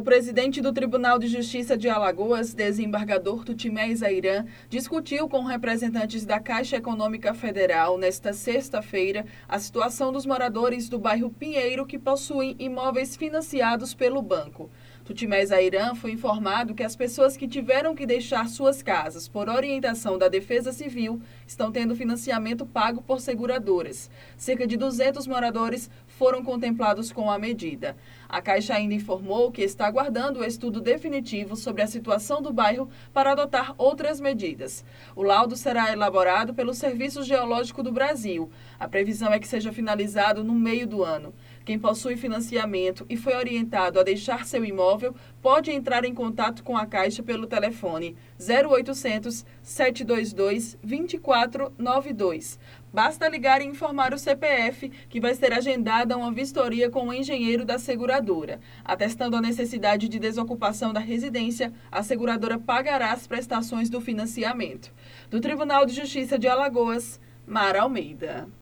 presidente do Tribunal de Justiça de Alagoas, desembargador Tutimé Zairan, discutiu com representantes da Caixa Econômica Federal, nesta sexta-feira, a situação dos moradores do bairro Pinheiro que possuem imóveis financiados pelo banco. Tutimé Zairan foi informado que as pessoas que tiveram que deixar suas casas por orientação da Defesa Civil estão tendo financiamento pago por seguradoras. Cerca de 200 moradores foram contemplados com a medida. A Caixa ainda informou que está aguardando o estudo definitivo sobre a situação do bairro para adotar outras medidas. O laudo será elaborado pelo Serviço Geológico do Brasil. A previsão é que seja finalizado no meio do ano. Quem possui financiamento e foi orientado a deixar seu imóvel pode entrar em contato com a Caixa pelo telefone 0800 722 2492. Basta ligar e informar o CPF, que vai ser agendada uma vistoria com o engenheiro da seguradora. Atestando a necessidade de desocupação da residência, a seguradora pagará as prestações do financiamento. Do Tribunal de Justiça de Alagoas, Mara Almeida.